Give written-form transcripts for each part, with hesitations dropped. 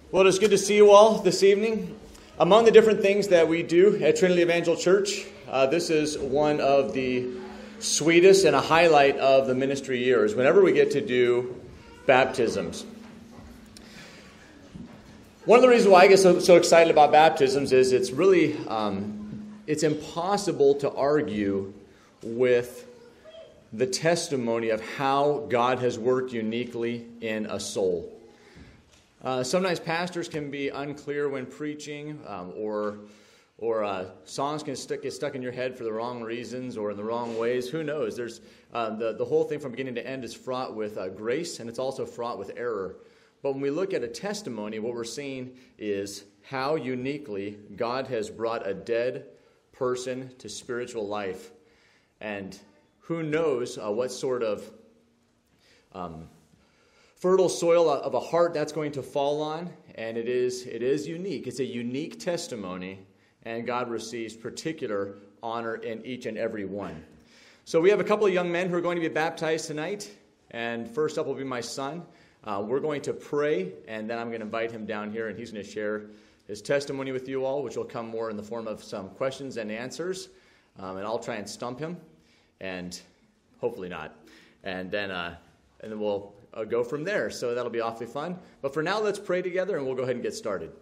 Well, it's good to see you all this evening. Among the different things that we do at Trinity Evangel Church, this is one of the sweetest and a highlight of the ministry years, whenever we get to do baptisms. One of the reasons why I get so excited about baptisms is it's really, it's impossible to argue with the testimony of how God has worked uniquely in a soul. Sometimes pastors can be unclear when preaching, or songs can get stuck in your head for the wrong reasons or in the wrong ways. Who knows? There's the whole thing from beginning to end is fraught with grace, and it's also fraught with error. But when we look at a testimony, what we're seeing is how uniquely God has brought a dead person to spiritual life, and who knows what sort of fertile soil of a heart that's going to fall on, and it is unique. It's a unique testimony, and God receives particular honor in each and every one. So we have a couple of young men who are going to be baptized tonight, and first up will be my son. We're going to pray, and then I'm going to invite him down here, and he's going to share his testimony with you all, which will come more in the form of some questions and answers, and I'll try and stump him, and hopefully not, and then we'll go from there. So that'll be awfully fun. But for now, let's pray together, and we'll go ahead and get started.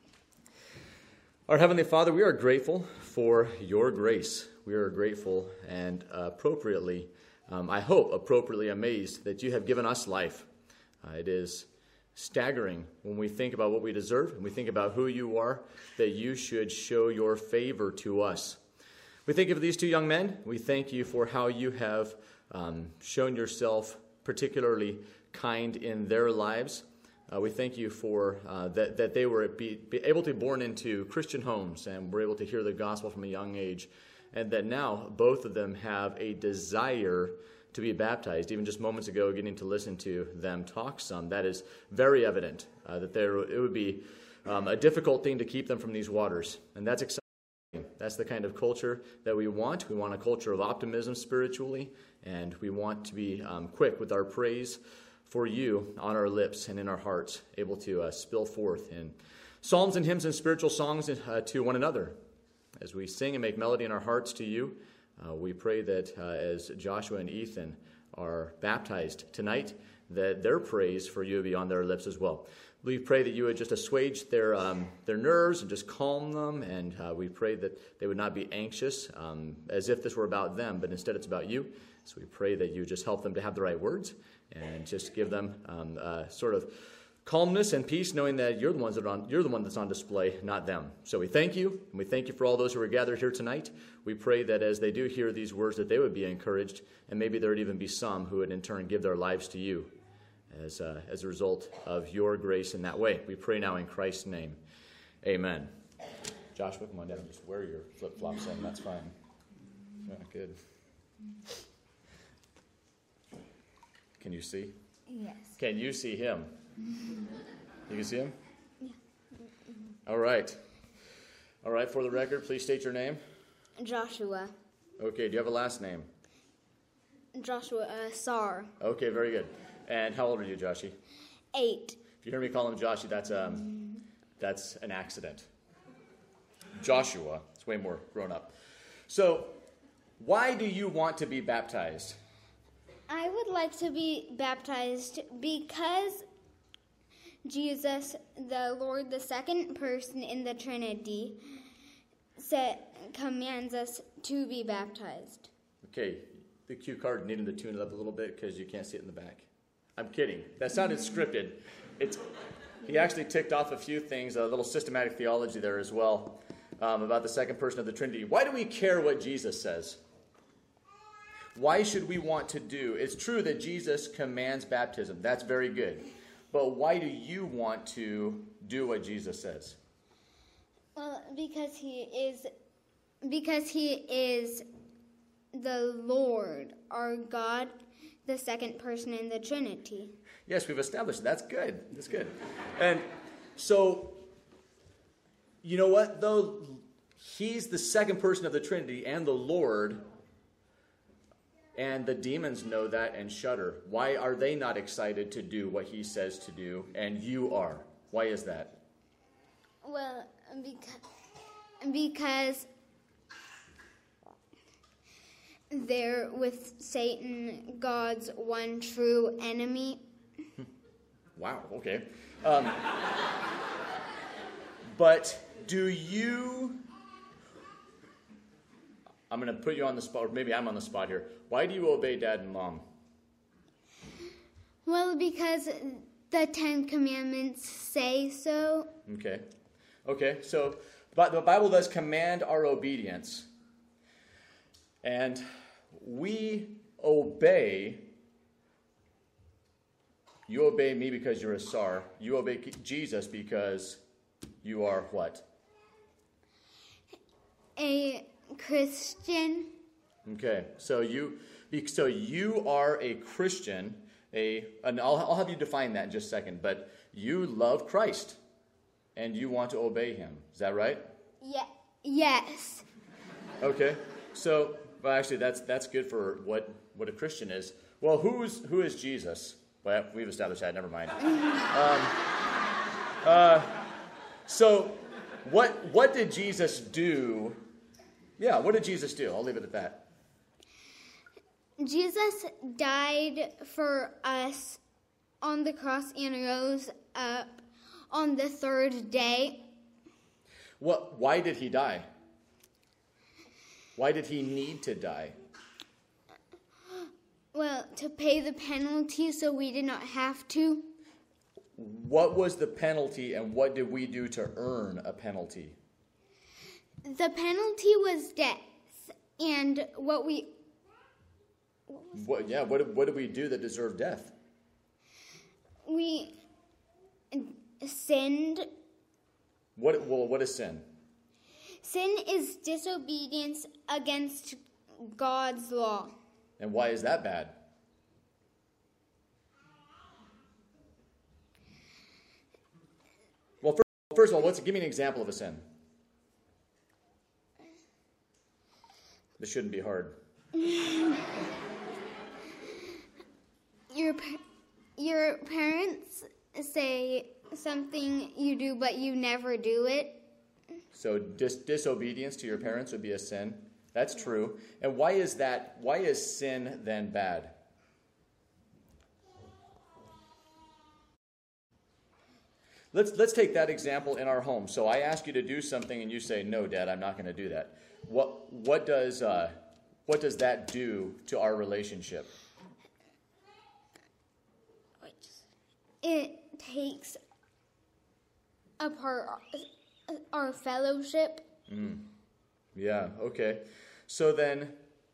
Our Heavenly Father, we are grateful for your grace. We are grateful and appropriately, I hope, appropriately amazed that you have given us life. It is staggering when we think about what we deserve and we think about who you are, that you should show your favor to us. We thank you for these two young men. We thank you for how you have shown yourself particularly kind in their lives. We thank you for that they were be able to be born into Christian homes and were able to hear the gospel from a young age, and that now both of them have a desire to be baptized. Even just moments ago, getting to listen to them talk some, that is very evident that it would be a difficult thing to keep them from these waters, and that's exciting. That's the kind of culture that we want. We want a culture of optimism spiritually, and we want to be quick with our praise for you on our lips and in our hearts, able to spill forth in psalms and hymns and spiritual songs to one another. As we sing and make melody in our hearts to you, we pray that as Joshua and Ethan are baptized tonight, that their praise for you be on their lips as well. We pray that you would just assuage their nerves and just calm them, and we pray that they would not be anxious as if this were about them, but instead it's about you. So we pray that you just help them to have the right words and just give them sort of calmness and peace, knowing that you're the one that's on display, not them. So we thank you, and we thank you for all those who are gathered here tonight. We pray that as they do hear these words, that they would be encouraged, and maybe there would even be some who would in turn give their lives to you as a result of your grace in that way. We pray now in Christ's name. Amen. Joshua, come on down and just wear your flip-flops in. That's fine. Yeah, good. Can you see? Yes. Can you see him? You can see him? Yeah. All right. All right, for the record, please state your name. Joshua. Okay, do you have a last name? Joshua Sar. Okay, very good. And how old are you, Joshie? 8. If you hear me call him Joshie, that's an accident. Joshua, it's way more grown up. So, why do you want to be baptized? I would like to be baptized because Jesus, the Lord, the second person in the Trinity, commands us to be baptized. Okay, the cue card needed to tune it up a little bit because you can't see it in the back. I'm kidding. That sounded scripted. He actually ticked off a few things, a little systematic theology there as well, about the second person of the Trinity. Why do we care what Jesus says? Why should we want to do? It's true that Jesus commands baptism. That's very good. But why do you want to do what Jesus says? Well, because he is the Lord, our God, the second person in the Trinity. Yes, we've established that's good. That's good. And so, you know what, though? He's the second person of the Trinity and the Lord, and the demons know that and shudder. Why are they not excited to do what he says to do, and you are? Why is that? Well, because they're with Satan, God's one true enemy. Wow, okay. But do you... I'm going to put you on the spot, or maybe I'm on the spot here. Why do you obey Dad and Mom? Well, because the 10 Commandments say so. Okay, so but the Bible does command our obedience. And we obey. You obey me because you're a Sar. You obey Jesus because you are what? A Christian. Okay, so you are a Christian. And I'll have you define that in just a second. But you love Christ, and you want to obey Him. Is that right? Yeah. Yes. Okay, so well, actually, that's good for what a Christian is. Well, who is Jesus? Well, we've established that. Never mind. So, what did Jesus do? Yeah, what did Jesus do? I'll leave it at that. Jesus died for us on the cross and rose up on the third day. Why did He die? Why did He need to die? Well, to pay the penalty so we did not have to. What was the penalty, and what did we do to earn a penalty? The penalty was death, and what did we do that deserved death? We sinned. What is sin? Sin is disobedience against God's law. And why is that bad? Well, first of all, give me an example of a sin. This shouldn't be hard. Your parents say something you do, but you never do it. So disobedience to your parents would be a sin. That's true. And why is that? Why is sin then bad? Let's take that example in our home. So I ask you to do something, and you say, "No, Dad, I'm not going to do that." What does that do to our relationship? It takes apart our fellowship. Yeah, okay. So then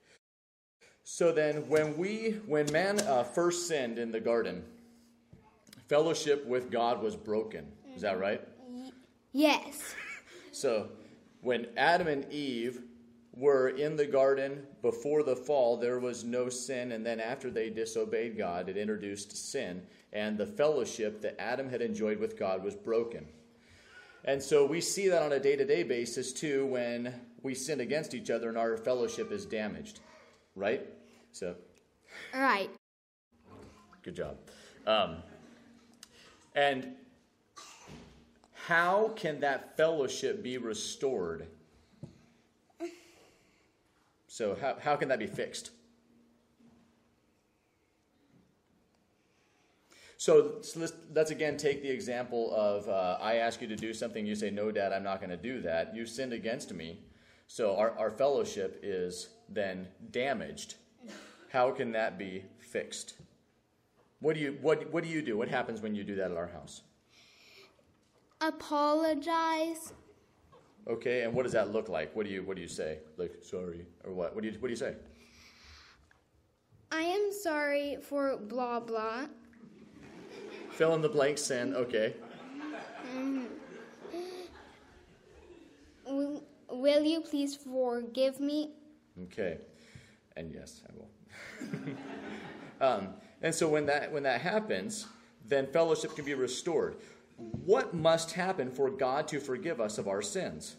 when man first sinned in the garden, fellowship with God was broken. Is that right? Yes. So when Adam and Eve were in the garden before the fall, there was no sin, and then after they disobeyed God, it introduced sin, and the fellowship that Adam had enjoyed with God was broken. And so we see that on a day-to-day basis, too, when we sin against each other and our fellowship is damaged. Right? So. Right. Good job. And how can that fellowship be restored? So how can that be fixed? So let's again take the example of I ask you to do something, you say, "No, Dad, I'm not going to do that." You sinned against me. So our fellowship is then damaged. How can that be fixed? What do you do? What happens when you do that at our house? Apologize. Okay, and what does that look like? What do you say? Like, sorry, or what? What do you say? I am sorry for blah blah. Fill in the blank sin. Okay. Will you please forgive me? Okay, and yes, I will. And so when that happens, then fellowship can be restored. What must happen for God to forgive us of our sins?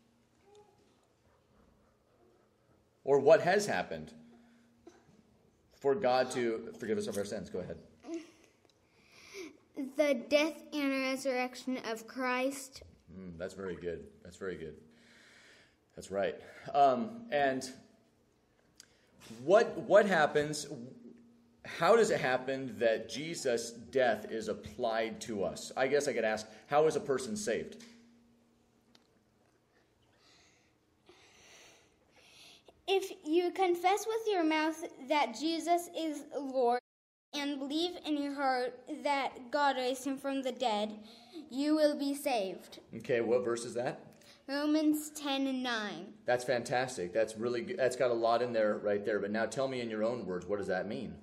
Or what has happened for God to forgive us of our sins? Go ahead. The death and resurrection of Christ. That's very good. That's very good. That's right. And what happens? How does it happen that Jesus' death is applied to us? I guess I could ask, how is a person saved? If you confess with your mouth that Jesus is Lord and believe in your heart that God raised him from the dead, you will be saved. Okay, what verse is that? Romans 10:9. That's fantastic. That's really good. That's got a lot in there right there. But now tell me in your own words, what does that mean?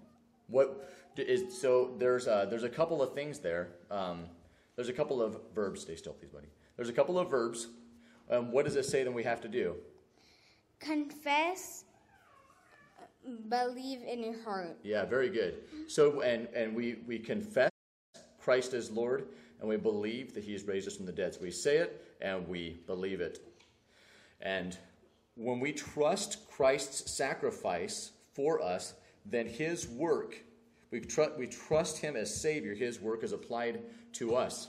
So there's a couple of things there. There's a couple of verbs. Stay still, please, buddy. There's a couple of verbs. What does it say then we have to do? Confess, believe in your heart. Yeah, very good. So and we confess Christ as Lord, and we believe that he has raised us from the dead. So we say it and we believe it. And when we trust Christ's sacrifice for us, then his work, we trust him as Savior. His work is applied to us.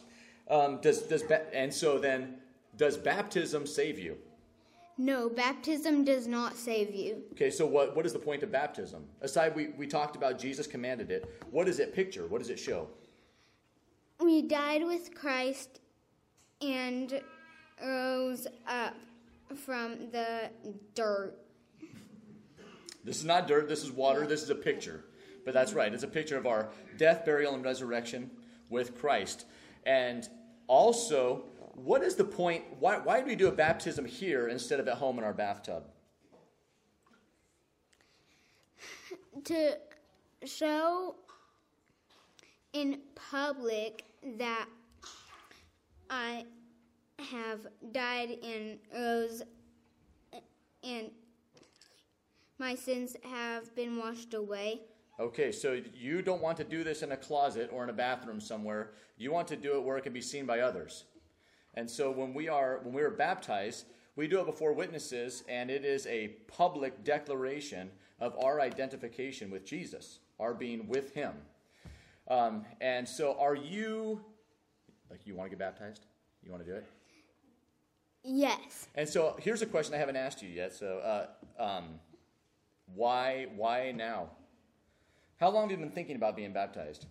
Does baptism save you? No, baptism does not save you. Okay, so what is the point of baptism? Aside, we talked about Jesus commanded it. What does it picture? What does it show? We died with Christ and rose up from the dirt. This is not dirt, this is water, this is a picture. But that's right, it's a picture of our death, burial, and resurrection with Christ. And also, what is the point? Why do we do a baptism here instead of at home in our bathtub? To show in public that I have died and rose, and my sins have been washed away. Okay, so you don't want to do this in a closet or in a bathroom somewhere. You want to do it where it can be seen by others. And so when we are baptized, we do it before witnesses, and it is a public declaration of our identification with Jesus, our being with him. And so are you want to get baptized? You want to do it? Yes. And so here's a question I haven't asked you yet. So why now? How long have you been thinking about being baptized?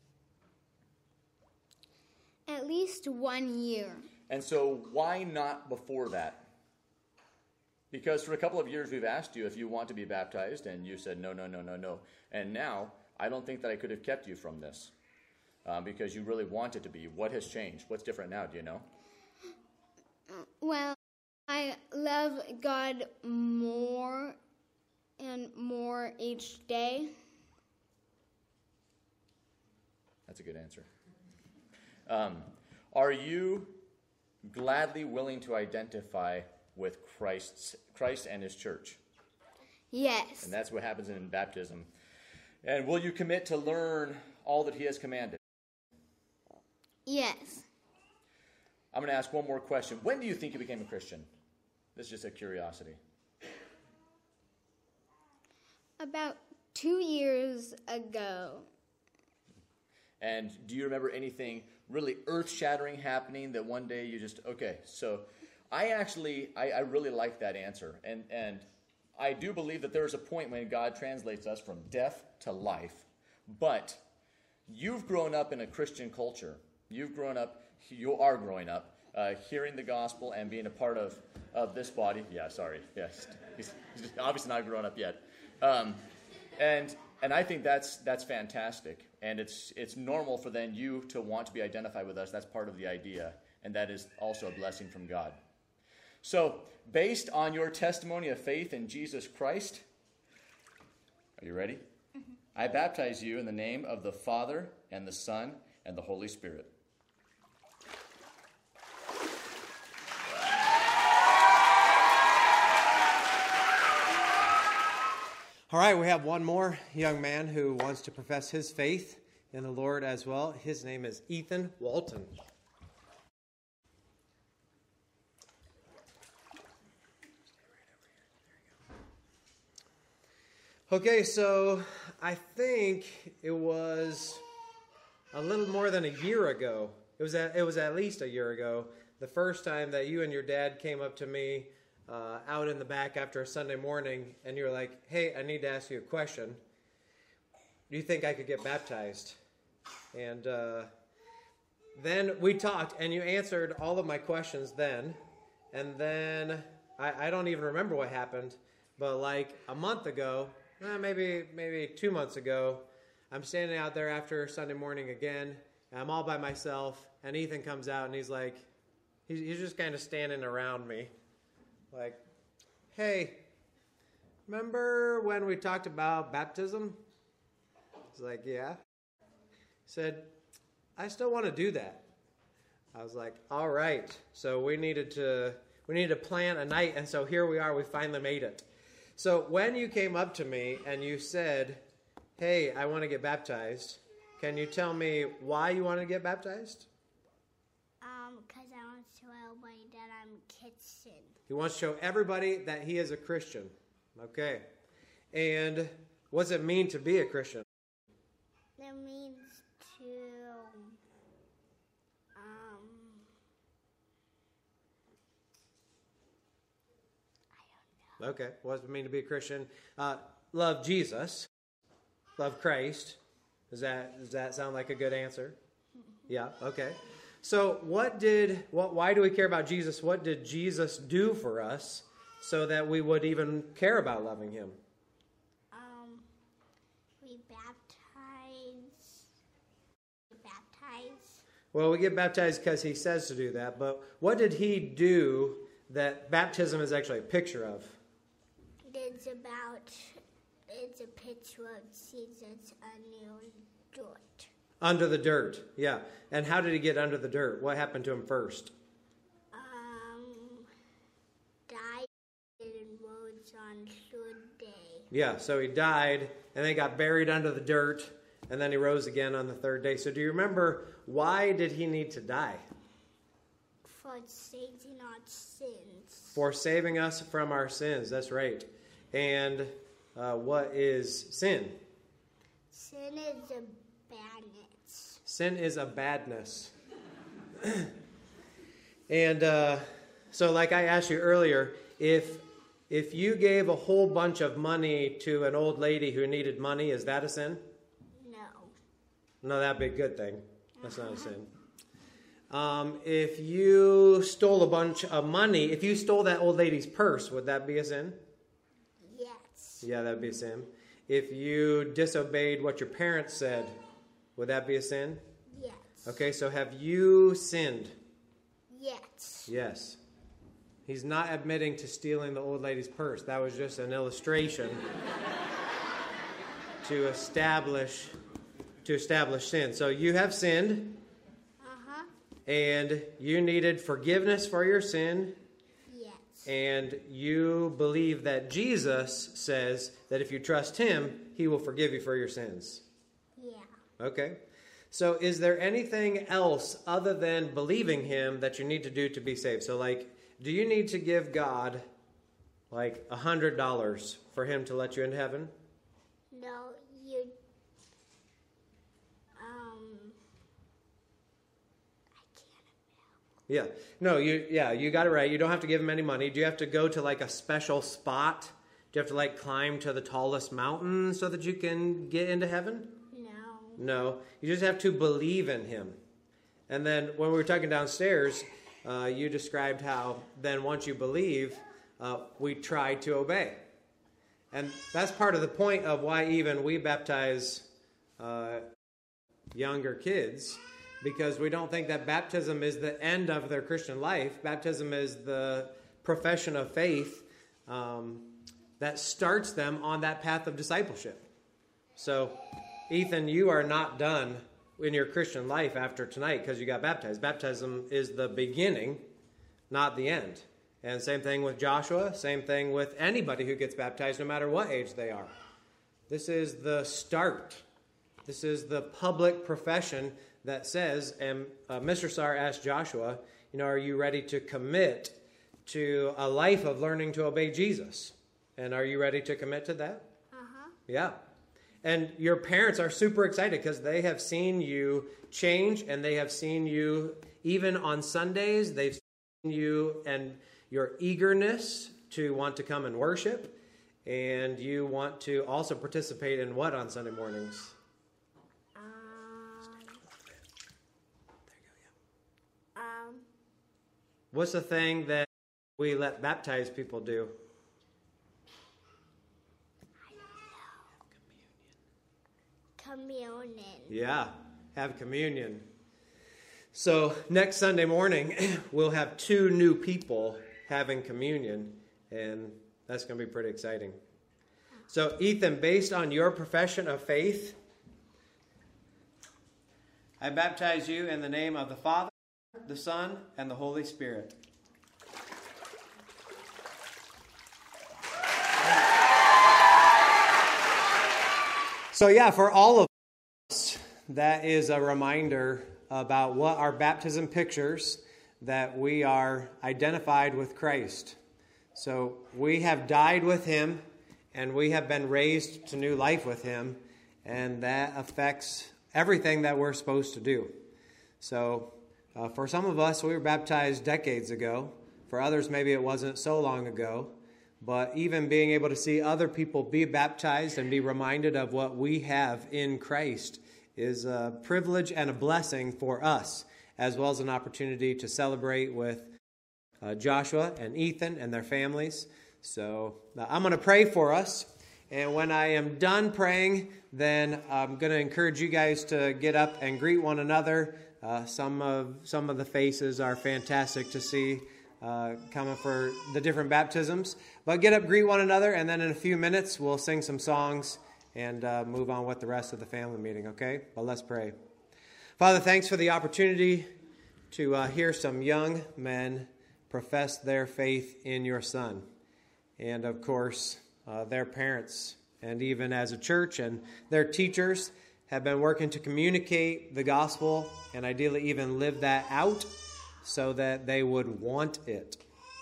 At least 1 year. And so why not before that? Because for a couple of years we've asked you if you want to be baptized, and you said no. And now I don't think that I could have kept you from this because you really wanted to be. What has changed? What's different now? Do you know? Well, I love God more and more each day. That's a good answer. Are you gladly willing to identify with Christ and his church? Yes. And that's what happens in baptism. And will you commit to learn all that he has commanded? Yes. I'm going to ask one more question. When do you think you became a Christian? This is just a curiosity. About 2 years ago. And do you remember anything really earth-shattering happening that one day you just, okay, so I really like that answer. And I do believe that there is a point when God translates us from death to life. But you've grown up in a Christian culture. You are growing up, hearing the gospel and being a part of this body. Yeah, sorry. Yes, he's obviously not grown up yet. And I think that's fantastic. And it's normal for then you to want to be identified with us. That's part of the idea. And that is also a blessing from God. So, based on your testimony of faith in Jesus Christ, are you ready? Mm-hmm. I baptize you in the name of the Father and the Son and the Holy Spirit. All right, we have one more young man who wants to profess his faith in the Lord as well. His name is Ethan Walton. Okay, so I think it was a little more than a year ago. It was at least a year ago the first time that you and your dad came up to me out in the back after a Sunday morning, and you were like, hey, I need to ask you a question. Do you think I could get baptized? And then we talked, and you answered all of my questions then. And then I don't even remember what happened, but like a month ago, maybe 2 months ago, I'm standing out there after Sunday morning again, and I'm all by myself, and Ethan comes out, and he's like, he's just kind of standing around me, like, hey, remember when we talked about baptism? I was like, yeah. He said, I still want to do that. I was like, all right. So we needed to plan a night, and so here we are. We finally made it. So when you came up to me and you said, hey, I want to get baptized, can you tell me why you want to get baptized? Because I want to show everybody that I'm a Christian. He wants to show everybody that he is a Christian. Okay. And what's it mean to be a Christian? It means to, I don't know. Okay. What does it mean to be a Christian? Love Jesus. Love Christ. Does that sound like a good answer? Yeah. Okay. So why do we care about Jesus? What did Jesus do for us so that we would even care about loving him? We baptize. Well, we get baptized because he says to do that, but what did he do that baptism is actually a picture of? It's a picture of Jesus under dirt. Under the dirt, yeah. And how did he get under the dirt? What happened to him first? Died and rose on third day. Yeah, so he died, and then got buried under the dirt, and then he rose again on the third day. So do you remember, why did he need to die? For saving our sins. For saving us from our sins, that's right. And what is sin? Sin is a badness. Sin is a badness. And so like I asked you earlier, if you gave a whole bunch of money to an old lady who needed money, is that a sin? No. No, that'd be a good thing. That's not a sin. If you stole a bunch of money, if you stole that old lady's purse, would that be a sin? Yes. Yeah, that would be a sin. If you disobeyed what your parents said, would that be a sin? Yes. Okay, so have you sinned? Yes. Yes. He's not admitting to stealing the old lady's purse. That was just an illustration to establish sin. So you have sinned. Uh-huh. And you needed forgiveness for your sin. Yes. And you believe that Jesus says that if you trust him, he will forgive you for your sins. Yeah. Okay. So is there anything else other than believing him that you need to do to be saved? So like, do you need to give God like $100 for him to let you into heaven? No, Yeah. No, you got it right. You don't have to give him any money. Do you have to go to like a special spot? Do you have to like climb to the tallest mountain so that you can get into heaven? No. No. You just have to believe in him. And then when we were talking downstairs, you described how then once you believe, we try to obey. And that's part of the point of why even we baptize younger kids, because we don't think that baptism is the end of their Christian life. Baptism is the profession of faith that starts them on that path of discipleship. So, Ethan, you are not done in your Christian life after tonight because you got baptized. Baptism is the beginning, not the end. And same thing with Joshua, same thing with anybody who gets baptized, no matter what age they are. This is the start. This is the public profession that says, and Mr. Sar asked Joshua, are you ready to commit to a life of learning to obey Jesus? And are you ready to commit to that? Uh-huh. Yeah. And your parents are super excited because they have seen you change, and they have seen you, even on Sundays, they've you and your eagerness to want to come and worship, and you want to also participate in what on Sunday mornings? What's the thing that we let baptized people do? Communion. Yeah, have communion. So next Sunday morning, we'll have 2 new people having communion, and that's going to be pretty exciting. So Ethan, based on your profession of faith, I baptize you in the name of the Father, the Son, and the Holy Spirit. So yeah, for all of us, that is a reminder about what our baptism pictures, that we are identified with Christ. So we have died with Him, and we have been raised to new life with Him, and that affects everything that we're supposed to do. So for some of us, we were baptized decades ago. For others, maybe it wasn't so long ago. But even being able to see other people be baptized and be reminded of what we have in Christ is a privilege and a blessing for us, as well as an opportunity to celebrate with Joshua and Ethan and their families. So I'm going to pray for us. And when I am done praying, then I'm going to encourage you guys to get up and greet one another. Some of the faces are fantastic to see coming for the different baptisms. But get up, greet one another, and then in a few minutes we'll sing some songs and move on with the rest of the family meeting, okay? But let's pray. Father, thanks for the opportunity to hear some young men profess their faith in your Son. And, of course, their parents, and even as a church and their teachers have been working to communicate the gospel and ideally even live that out so that they would want it.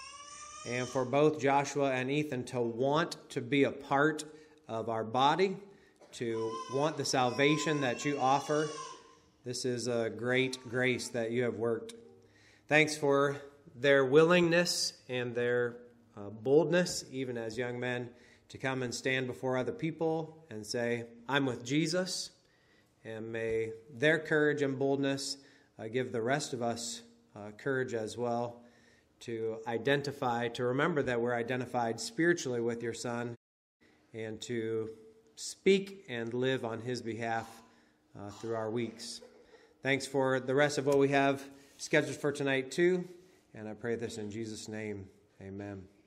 And for both Joshua and Ethan to want to be a part of our body, to want the salvation that you offer, this is a great grace that you have worked. Thanks for their willingness and their boldness, even as young men, to come and stand before other people and say, I'm with Jesus. And may their courage and boldness give the rest of us courage as well to identify, to remember that we're identified spiritually with your Son, and to speak and live on his behalf through our weeks. Thanks for the rest of what we have scheduled for tonight too, and I pray this in Jesus' name. Amen.